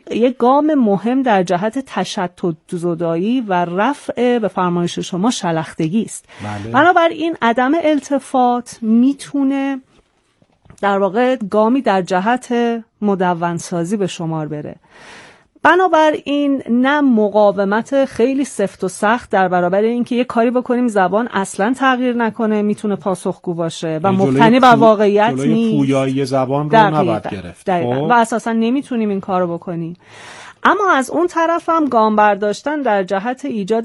یک گام مهم در جهت تشتت زدایی و رفع به فرمایش شما شلختگی است. بنابراین عدم التفات میتونه در واقع گامی در جهت مدونسازی به شمار بره. بنابراین نه مقاومت خیلی سفت و سخت در برابر اینکه یه کاری بکنیم زبان اصلا تغییر نکنه میتونه پاسخگو باشه و مبتنی بر واقعیت نیست. جلوی پویایی زبان رو نباید گرفت و اساسا نمیتونیم این کارو بکنیم. اما از اون طرف هم گام برداشتن در جهت ایجاد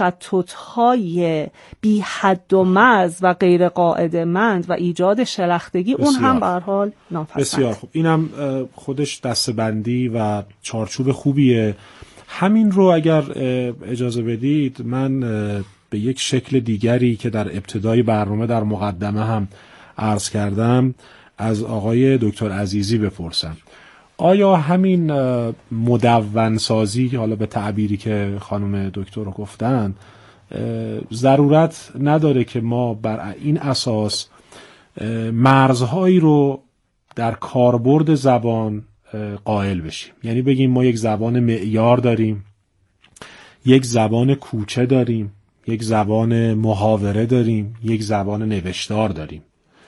تشتت‌های بی حد و مرز و غیر قاعده‌مند و ایجاد شلختگی اون هم به هر حال ناپسند. بسیار خوب. اینم خودش دسته‌بندی و چارچوب خوبیه. همین رو اگر اجازه بدید من به یک شکل دیگری که در ابتدای برنامه در مقدمه هم عرض کردم از آقای دکتر عزیزی بپرسم. آیا همین مدونسازی، حالا به تعبیری که خانم دکتر رو گفتن، ضرورت نداره که ما بر این اساس مرزهایی رو در کاربرد زبان قائل بشیم؟ یعنی بگیم ما یک زبان معیار داریم، یک زبان کوچه داریم، یک زبان محاوره داریم، یک زبان نوشتار داریم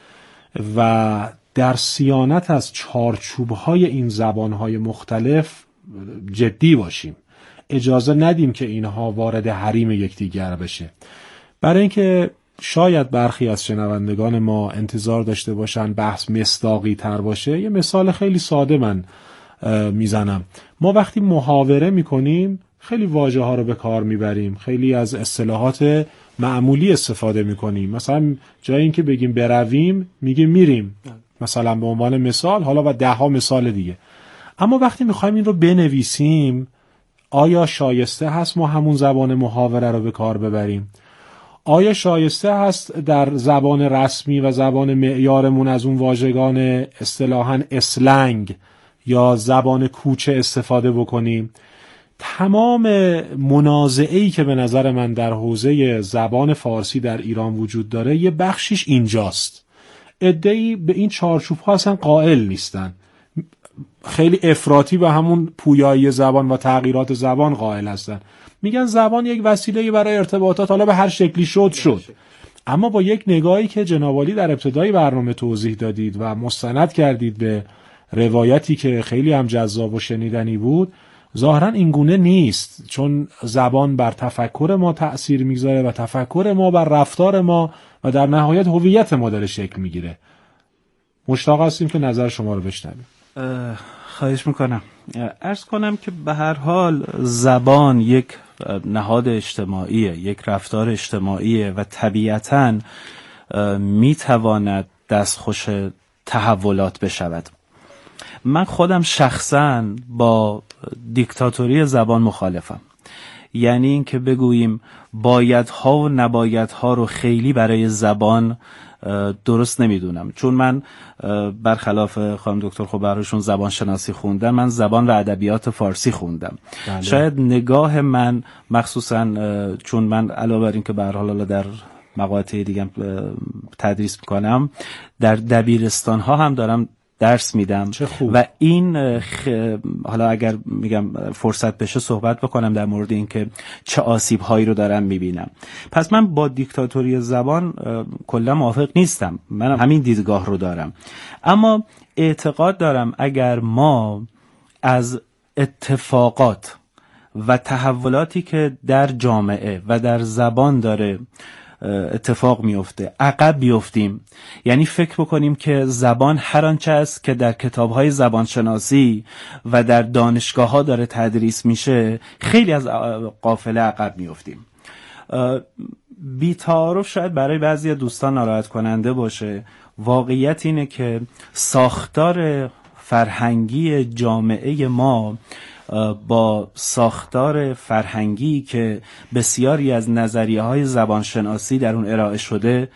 و در صیانت از چارچوب‌های این زبان‌های مختلف جدی باشیم. اجازه ندیم که اینها وارد حریم یکدیگر بشه. برای اینکه شاید برخی از شنوندگان ما انتظار داشته باشن بحث مصداقی تر باشه، یه مثال خیلی ساده من میزنم. ما وقتی محاوره میکنیم خیلی واژه ها رو به کار میبریم، خیلی از اصطلاحات معمولی استفاده میکنیم. مثلا جای اینکه بگیم برویم میگیم میریم، مثلا به عنوان مثال، حالا و 10 مثال دیگه. اما وقتی میخوایم این رو بنویسیم، آیا شایسته هست ما همون زبان محاوره رو به کار ببریم؟ آیا شایسته هست در زبان رسمی و زبان معیارمون از اون واژگان اصطلاحاً اسلنگ یا زبان کوچه استفاده بکنیم؟ تمام منازعه‌ای که به نظر من در حوزه زبان فارسی در ایران وجود داره یه بخشیش اینجاست. عده‌ای به این چارچوب‌ها اصلا قائل نیستن، خیلی افراطی به همون پویایی زبان و تغییرات زبان قائل هستن. میگن زبان یک وسیله برای ارتباطات، حالا به هر شکلی شد. اما با یک نگاهی که جناب عالی در ابتدای برنامه توضیح دادید و مستند کردید به روایتی که خیلی هم جذاب و شنیدنی بود، ظاهرا این گونه نیست، چون زبان بر تفکر ما تأثیر میگذاره و تفکر ما بر رفتار ما و در نهایت هویت ما داره شکل میگیره. مشتاق هستیم که نظر شما رو بشنویم. خواهش میکنم. عرض کنم که به هر حال زبان یک نهاد اجتماعیه، یک رفتار اجتماعیه و طبیعتاً میتواند دستخوش تحولات بشود. من خودم شخصاً با دیکتاتوری زبان مخالفم. یعنی این که بگوییم بایدها و نبایدها رو خیلی برای زبان درست نمیدونم، چون من برخلاف خانم دکتر خب برایشون زبان شناسی خوندم، من زبان و ادبیات فارسی خوندم. بله. شاید نگاه من مخصوصا چون من علاوه بر این که به هر حال در مقاطع دیگه تدریس میکنم، در دبیرستان ها هم دارم درس میدم و این حالا اگر میگم فرصت بشه صحبت بکنم در مورد این که چه آسیب هایی رو دارم میبینم. پس من با دیکتاتوری زبان کلا موافق نیستم، من همین دیدگاه رو دارم. اما اعتقاد دارم اگر ما از اتفاقات و تحولاتی که در جامعه و در زبان داره اتفاق میفته عقب بیفتیم، یعنی فکر بکنیم که زبان هر آنچه است که در کتاب‌های زبانشناسی و در دانشگاه‌ها داره تدریس میشه، خیلی از قافله عقب میفتیم. بی‌تعارف شاید برای بعضی دوستان ناراحت کننده باشه، واقعیت اینه که ساختار فرهنگی جامعه ما با ساختار فرهنگی که بسیاری از نظریه‌های زبانشناسی در اون ارائه شده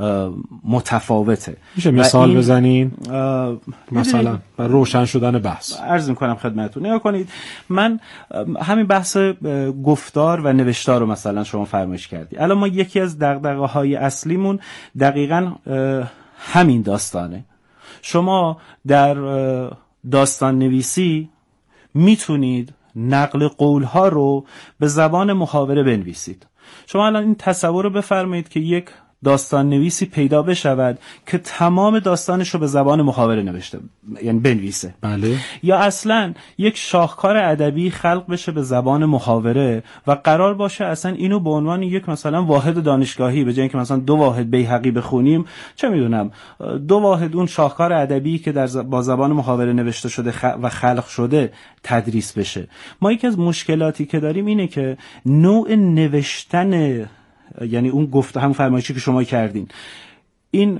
متفاوته. میشه مثال بزنین؟ مثلا برای روشن شدن بحث عرض میکنم خدمتتون. نگاه کنید، من همین بحث گفتار و نوشتار رو مثلا شما فرمایش کردی. الان ما یکی از دغدغه‌های اصلیمون دقیقاً همین داستانه. شما در داستان نویسی میتونید نقل قولها رو به زبان محاوره بنویسید. شما الان این تصور رو بفرمایید که یک داستان نویسی پیدا بشود که تمام داستانش رو به زبان محاوره نوشته، یعنی بنویسه. بله. یا اصلا یک شاهکار ادبی خلق بشه به زبان محاوره و قرار باشه اصلا اینو به عنوان یک مثلا واحد دانشگاهی، به جای اینکه مثلا 2 واحد بیهقی بخونیم، چه میدونم 2 واحد اون شاهکار ادبی که با زبان محاوره نوشته شده و خلق شده تدریس بشه. ما یکی از مشکلاتی که داریم اینه که نوع نوشتن، یعنی اون گفته هم فرمایشی که شما کردین، این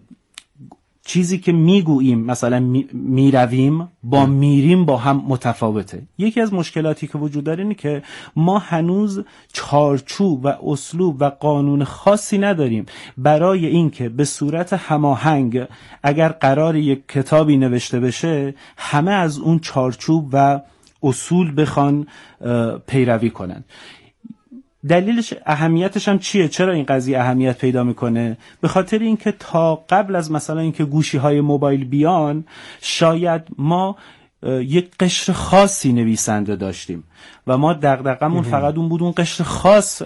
چیزی که میگوییم مثلا میرویم با میریم با هم متفاوته. یکی از مشکلاتی که وجود داره اینه که ما هنوز چارچوب و اسلوب و قانون خاصی نداریم برای اینکه به صورت هماهنگ اگر قرار یک کتابی نوشته بشه همه از اون چارچوب و اصول بخوان پیروی کنن. دلیلش اهمیتش هم چیه؟ چرا این قضیه اهمیت پیدا میکنه؟ به خاطر اینکه تا قبل از مثلا اینکه گوشی‌های موبایل بیان شاید ما یک قشر خاصی نویسنده داشتیم و ما دغدغمون فقط اون بود اون قشر خاص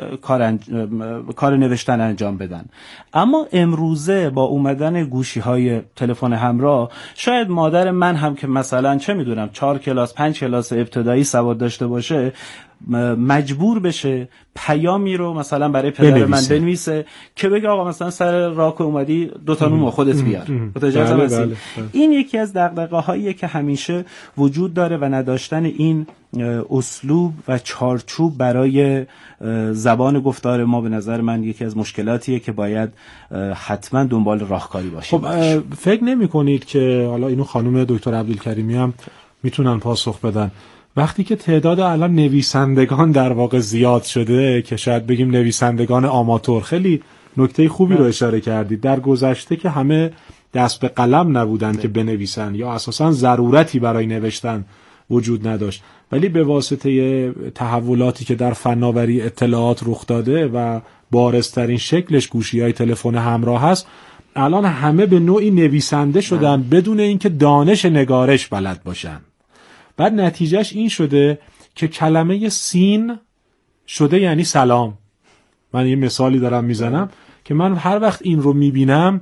کار نوشتن انجام بدن. اما امروزه با اومدن گوشی‌های تلفن همراه شاید مادر من هم که مثلا چه میدونم 4 کلاس 5 کلاس ابتدایی سواد داشته باشه مجبور بشه پیامی رو مثلا برای پدر من بنویسه که بگه آقا مثلا سر راه اومدی 2 تا نون خودت بیار. بله. این یکی از دغدغه‌هاییه که همیشه وجود داره و نداشتن این اسلوب و چارچوب برای زبان گفتار ما به نظر من یکی از مشکلاتیه که باید حتما دنبال راهکاری باشیم. خب فکر نمی کنید که حالا اینو خانم دکتر عبدالکریمی هم میتونن پاسخ بدن، وقتی که تعداد الان نویسندگان در واقع زیاد شده که شاید بگیم نویسندگان آماتور، خیلی نکته خوبی رو اشاره کردید، در گذشته که همه دست به قلم نبودن که بنویسن یا اساساً ضرورتی برای نوشتن وجود نداشت، ولی به واسطه تحولاتی که در فناوری اطلاعات رخ داده و بارزترین شکلش گوشی‌های تلفن همراه هست، الان همه به نوعی نویسنده شدن بدون اینکه دانش نگارش بلد باشن. بعد نتیجهش این شده که کلمه سین شده یعنی سلام. من یه مثالی دارم میزنم که من هر وقت این رو میبینم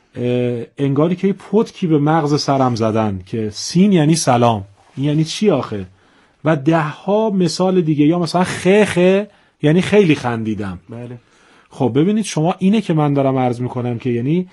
انگاری که پتکی به مغز سرم زدن که سین یعنی سلام. این یعنی چی آخه؟ و 10 مثال دیگه، یا مثلا خه یعنی خیلی خندیدم. بله. خب ببینید شما، اینه که من دارم عرض میکنم که یعنی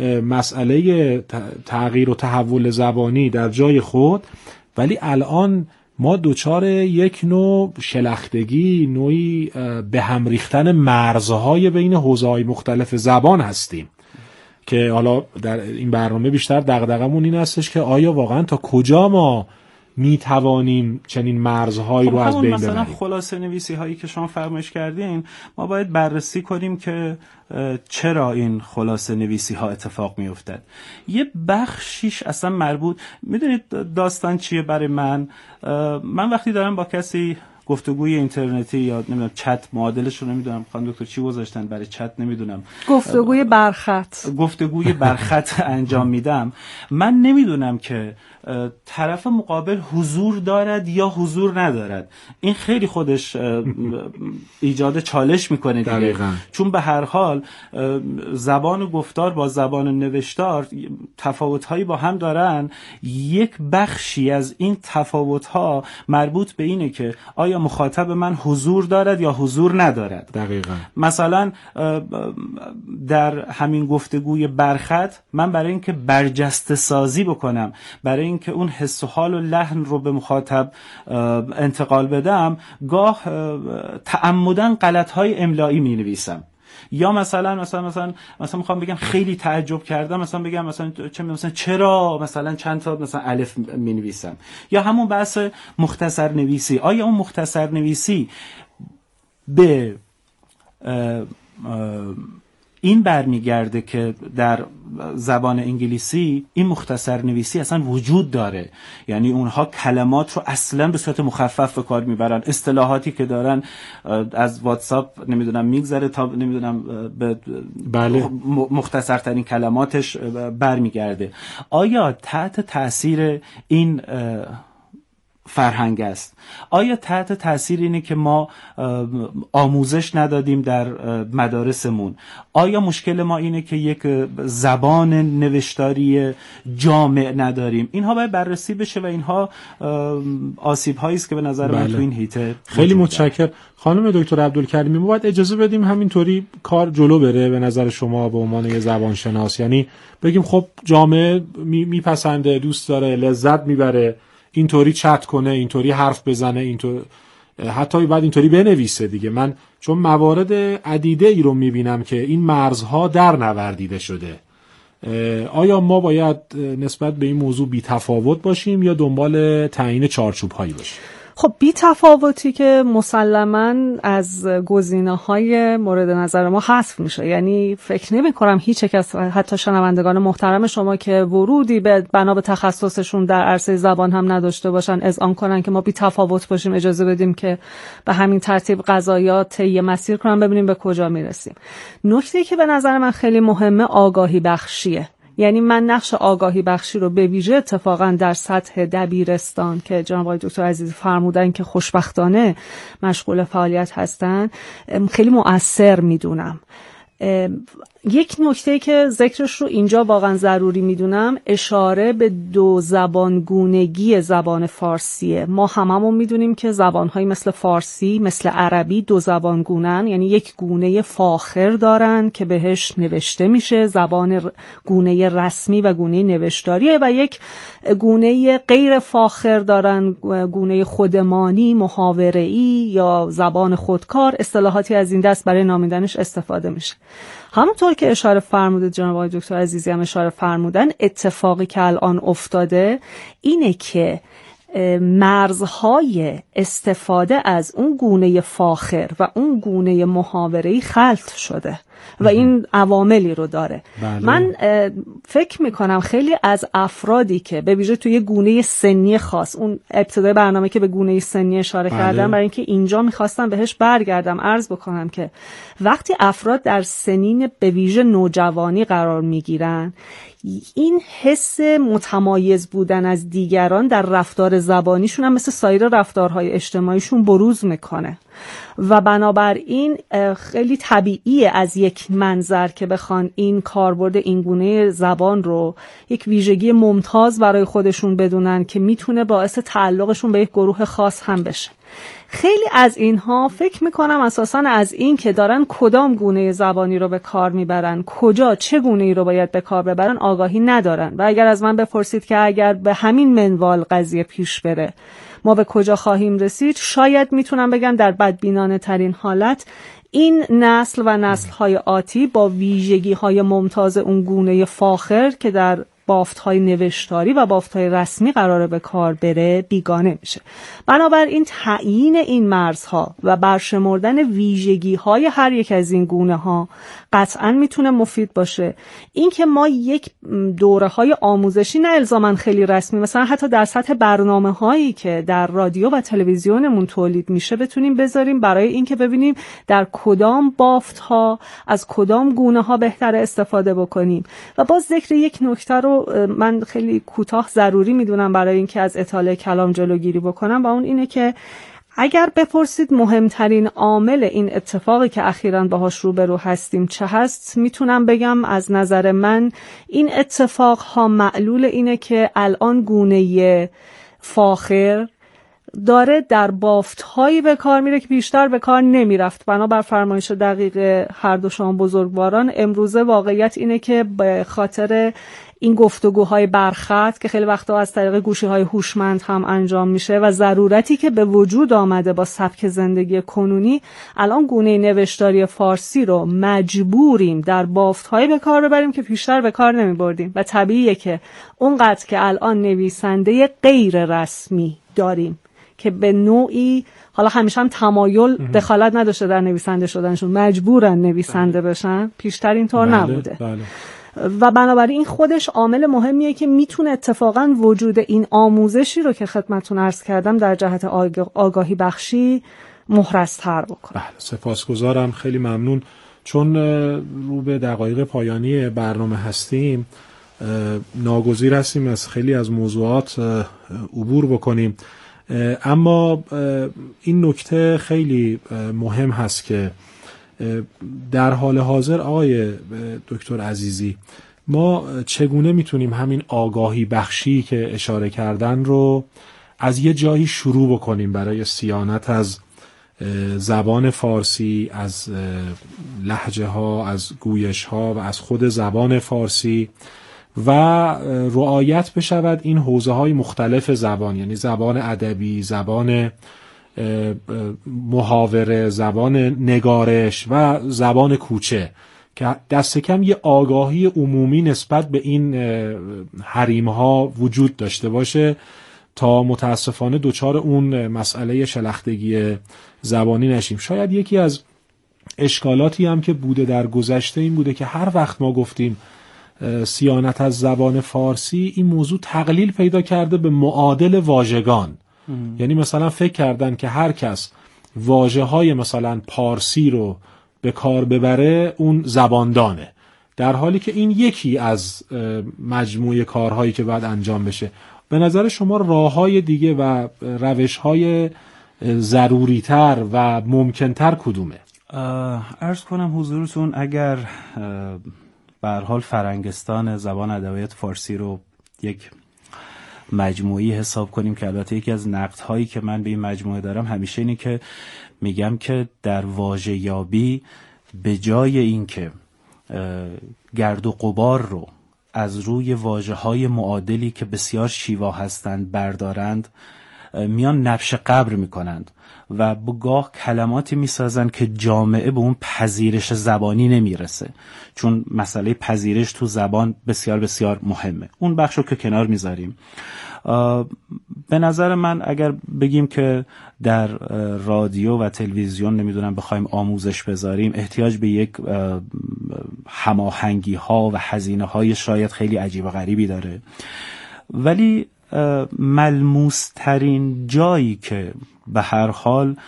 مسئله تغییر و تحول زبانی در جای خود، ولی الان ما دوچار یک نوع شلختگی، نوعی به هم ریختن مرزهای بین حوزه‌های مختلف زبان هستیم که حالا در این برنامه بیشتر دغدغمون این هستش که آیا واقعا تا کجا ما می توانیم چنین مرزهایی رو از بین ببریم. مثلا خلاصه نویسی هایی که شما فرمایش کردین، ما باید بررسی کنیم که چرا این خلاصه نویسی ها اتفاق می افتد. یه بخشیش اصلا مربوط، میدونید داستان چیه برای من وقتی دارم با کسی گفتگوی اینترنتی یا نمیدونم چت معادلش رو نمیدونم خانم دکتر چی گذاشتن برای چت، نمیدونم گفتگوی برخط انجام میدم، من نمیدونم که طرف مقابل حضور دارد یا حضور ندارد. این خیلی خودش ایجاد چالش میکنه دیگه. دقیقاً. چون به هر حال زبان گفتار با زبان نوشتار تفاوت‌هایی با هم دارن. یک بخشی از این تفاوت‌ها مربوط به اینه که آیا مخاطب من حضور دارد یا حضور ندارد. دقیقاً. مثلا در همین گفتگوی برخط من برای اینکه برجسته سازی بکنم، برای اینکه اون حس و حال و لحن رو به مخاطب انتقال بدم، گاه تعمداً غلط‌های املایی می‌نویسم. یا مثلا میخوام بگم خیلی تعجب کردم، مثلا بگم مثلا چرا مثلا چند تا مثلا الف می‌نویسم. یا همون بحث مختصر نویسی، آیا اون مختصر نویسی به این برمیگرده که در زبان انگلیسی این مختصر نویسی اصلا وجود داره، یعنی اونها کلمات رو اصلا به صورت مخفف به کار میبرن، اصطلاحاتی که دارن از واتساپ نمیدونم میگذره تا نمیدونم به بله. مختصرترین کلماتش برمیگرده. آیا تحت تاثیر این فرهنگ است. آیا تحت تاثیر اینه که ما آموزش ندادیم در مدارسمون؟ آیا مشکل ما اینه که یک زبان نوشتاری جامع نداریم؟ اینها باید بررسی بشه و اینها آسیب هایی است که به نظر من تو این هیته. خیلی متشکرم خانم دکتر عبدالکریمی. ما باید اجازه بدیم همینطوری کار جلو بره به نظر شما به عنوان یه زبانشناس؟ یعنی بگیم خب جامعه میپسنده، دوست داره، لذت میبره اینطوری چت کنه، اینطوری حرف بزنه، اینطور حتی بعد اینطوری بنویسه دیگه. من چون موارد عدیده ای رو میبینم که این مرزها در نوردیده شده. آیا ما باید نسبت به این موضوع بی تفاوت باشیم یا دنبال تعیین چارچوب هایی باشیم؟ خب بی تفاوتی که مسلماً از گزینه‌های مورد نظر ما حذف میشه. یعنی فکر نمی‌کنم هیچ یک از حتی شنوندگان محترم شما که ورودی به بنا به تخصصشون در عرصه زبان هم نداشته باشن اذعان کنن که ما بی تفاوت باشیم، اجازه بدیم که به همین ترتیب قضایا طی مسیر کنن ببینیم به کجا میرسیم. نکته‌ای که به نظر من خیلی مهمه آگاهی بخشیه. یعنی من نقش آگاهی بخشی رو به ویژه اتفاقا در سطح دبیرستان که جناب آقای دکتر عزیزی فرمودن که خوشبختانه مشغول فعالیت هستن خیلی مؤثر میدونم. یک نکته که ذکرش رو اینجا واقعا ضروری میدونم اشاره به دو زبانگونگی زبان فارسیه. ما هممون میدونیم که زبانهایی مثل فارسی مثل عربی دو زبانگونن، یعنی یک گونه فاخر دارن که بهش نوشته میشه، زبان گونه رسمی و گونه نوشتاریه، و یک گونه غیر فاخر دارن، گونه خودمانی، محاوره‌ای یا زبان خودکار. اصطلاحاتی از این دست برای نامیدنش استفاده میشه. همونطور که اشاره فرمودید جناب آقای دکتر عزیزی هم اشاره فرمودن، اتفاقی که الان افتاده اینه که مرزهای استفاده از اون گونه فاخر و اون گونه محاوره‌ای خلط شده و این عواملی رو داره. بله. من فکر میکنم خیلی از افرادی که به ویژه توی گونه سنی خاص، اون ابتدای برنامه که به گونه سنی اشاره کردم برای اینکه اینجا میخواستم بهش برگردم، عرض بکنم که وقتی افراد در سنین به ویژه نوجوانی قرار میگیرن، این حس متمایز بودن از دیگران در رفتار زبانیشون هم مثل سایر رفتارهای اجتماعیشون بروز میکنه و بنابراین خیلی طبیعیه از یک منظر که بخوان این کاربرد این گونه زبان رو یک ویژگی ممتاز برای خودشون بدونن که میتونه باعث تعلقشون به یک گروه خاص هم بشه. خیلی از اینها فکر میکنم اساساً از این که دارن کدام گونه زبانی رو به کار میبرن، کجا چه گونه‌ای رو باید به کار ببرن آگاهی ندارن. و اگر از من بپرسید که اگر به همین منوال قضیه پیش بره ما به کجا خواهیم رسید، شاید میتونم بگم در بدبینانه ترین حالت این نسل و نسل‌های آتی با ویژگی‌های ممتاز اون گونه فاخر که در بافت‌های نوشتاری و بافت‌های رسمی قراره به کار بره بیگانه میشه. بنابراین تعیین این مرزها و برشمردن ویژگی‌های هر یک از این گونه‌ها قطعاً میتونه مفید باشه. این که ما یک دوره‌های آموزشی نه الزاماً خیلی رسمی، مثلا حتی در سطح برنامه‌هایی که در رادیو و تلویزیونمون تولید میشه بتونیم بذاریم برای اینکه ببینیم در کدام بافت‌ها از کدام گونه‌ها بهتر استفاده بکنیم. و باز ذکر یک نکته رو من خیلی کوتاه ضروری میدونم برای اینکه از اطاله کلام جلوگیری بکنم و اون اینه که اگر بپرسید مهمترین عامل این اتفاقی که اخیراً باهاش روبرو هستیم چه هست، میتونم بگم از نظر من این اتفاق ها معلول اینه که الان گونه فاخر داره در بافت‌هایی به کار میره که بیشتر به کار نمیرفت. بنابر فرمایش دقیق هر دو شما بزرگواران امروزه واقعیت اینه که به خاطر این گفتگوهای برخط که خیلی وقتا از طریق گوشی‌های هوشمند هم انجام میشه و ضرورتی که به وجود آمده با سبک زندگی کنونی، الان گونه نوشتاری فارسی رو مجبوریم در بافت‌های به کار ببریم که پیشتر به کار نمی‌بردیم و طبیعیه که اونقدر که الان نویسنده غیر رسمی داریم که به نوعی حالا همیشه هم تمایل دخالت نداشته در نویسنده شدنشون، مجبورن نویسنده بشن، پیشتر اینطور نبوده. بله. و بنابراین خودش عامل مهمیه که میتونه اتفاقا وجود این آموزشی رو که خدمتتون عرض کردم در جهت آگاهی بخشی محرزتر بکنه. بله، سپاسگزارم، خیلی ممنون. چون رو به دقایق پایانی برنامه هستیم، ناگزیر هستیم از خیلی از موضوعات عبور بکنیم. اما این نکته خیلی مهم هست که در حال حاضر آقای دکتر عزیزی ما چگونه میتونیم همین آگاهی بخشی که اشاره کردن رو از یه جایی شروع بکنیم برای صیانت از زبان فارسی، از لهجه ها، از گویش ها و از خود زبان فارسی و رعایت بشود این حوزه های مختلف زبان، یعنی زبان ادبی، زبان محاوره، زبان نگارش و زبان کوچه، که دست کم یه آگاهی عمومی نسبت به این حریم ها وجود داشته باشه تا متاسفانه دوچار اون مسئله شلختگی زبانی نشیم. شاید یکی از اشکالاتی هم که بوده در گذشته این بوده که هر وقت ما گفتیم صیانت از زبان فارسی، این موضوع تقلیل پیدا کرده به معادل واژگان. یعنی مثلا فکر کردن که هر کس واژه‌های مثلا پارسی رو به کار ببره اون زباندانه، در حالی که این یکی از مجموعه کارهایی که باید انجام بشه. به نظر شما راه‌های دیگه و روش‌های ضروری‌تر و ممکن‌تر کدومه؟ عرض کنم حضورتون اگر به هر حال فرنگستان زبان ادبیات فارسی رو یک مجموعی حساب کنیم، که البته یکی از نقدهایی که من به این مجموعه دارم همیشه اینه که میگم که در واژه یابی به جای این که گرد و غبار رو از روی واژه‌های معادلی که بسیار شیوا هستند بردارند، میان نبش قبر میکنند و بگاه کلماتی میسازند که جامعه به اون پذیرش زبانی نمیرسه، چون مسئله پذیرش تو زبان بسیار بسیار مهمه. اون بخش رو که کنار میذاریم، به نظر من اگر بگیم که در رادیو و تلویزیون نمیدونم بخوایم آموزش بذاریم، احتیاج به یک هماهنگی ها و هزینه های شاید خیلی عجیب و غریبی داره، ولی ملموس ترین جایی که به هر حال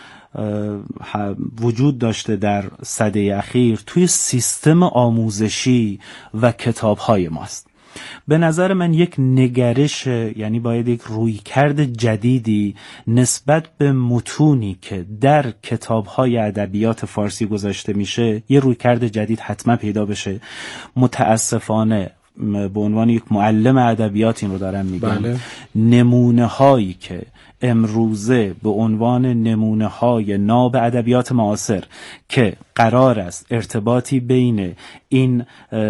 وجود داشته در سده اخیر توی سیستم آموزشی و کتاب‌های ماست. به نظر من یک نگرش، یعنی باید یک رویکرد جدیدی نسبت به متونی که در کتاب‌های ادبیات فارسی گذاشته میشه، یه رویکرد جدید حتما پیدا بشه. متاسفانه به عنوان یک معلم ادبیات این رو دارم میگم، بله. نمونه هایی که امروزه به عنوان نمونه های ناب ادبیات معاصر که قرار است ارتباطی بین این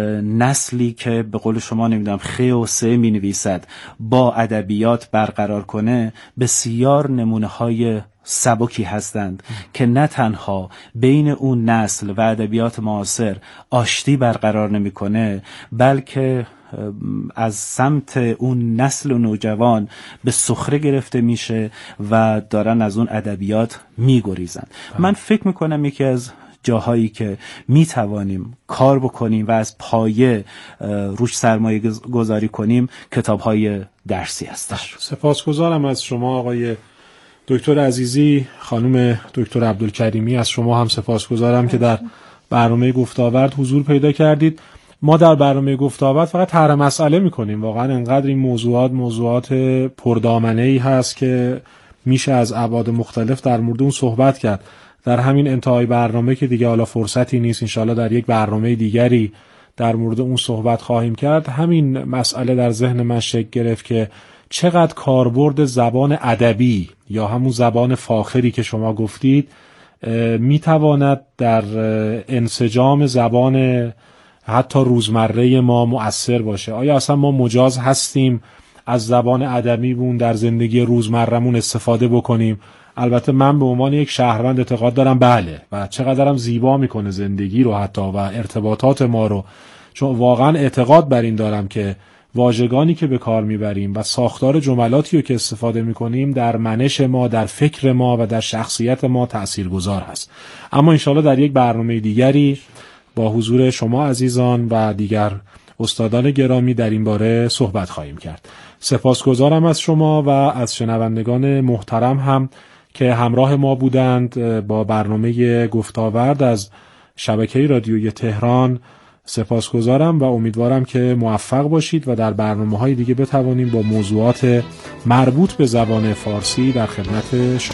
نسلی که به قول شما نمیدونم خ و س می نویسد با ادبیات برقرار کنه، بسیار نمونه های سبکی هستند که نه تنها بین اون نسل و ادبیات معاصر آشتی برقرار نمیکنه، بلکه از سمت اون نسل و نوجوان به سخره گرفته میشه و دارن از اون ادبیات میگریزن. من فکر میکنم یکی از جاهایی که میتوانیم کار بکنیم و از پایه روش سرمایه گذاری کنیم کتاب‌های درسی هستش. سپاسگزارم از شما آقای دکتر عزیزی. خانم دکتر عبدالکریمی، از شما هم سپاسگزارم که در برنامه گفت‌وآورد حضور پیدا کردید. ما در برنامه گفت‌وآورد فقط طرح مسئله می‌کنیم. واقعا انقدر این موضوعات پردامنه‌ای هست که میشه از ابعاد مختلف در مورد اون صحبت کرد. در همین انتهای برنامه که دیگه حالا فرصتی نیست، انشالله در یک برنامه دیگری در مورد اون صحبت خواهیم کرد. همین مسئله در ذهن من شکل گرفت که چقدر کاربرد زبان ادبی یا همون زبان فاخری که شما گفتید میتواند در انسجام زبان حتی روزمره ما مؤثر باشه. آیا اصلا ما مجاز هستیم از زبان ادبیمون در زندگی روزمرهمون استفاده بکنیم؟ البته من به عنوان یک شهروند اعتقاد دارم بله، و چقدرم زیبا میکنه زندگی رو حتی و ارتباطات ما رو، چون واقعا اعتقاد بر این دارم که واژگانی که به کار میبریم و ساختار جملاتی رو که استفاده میکنیم در منش ما، در فکر ما و در شخصیت ما تأثیرگذار هست. اما انشالله در یک برنامه دیگری با حضور شما عزیزان و دیگر استادان گرامی در این باره صحبت خواهیم کرد. سپاسگزارم از شما و از شنوندگان محترم هم که همراه ما بودند با برنامه گفت‌وآورد از شبکه رادیویی تهران. سپاسگزارم و امیدوارم که موفق باشید و در برنامه‌های دیگه بتوانیم با موضوعات مربوط به زبان فارسی در خدمت شما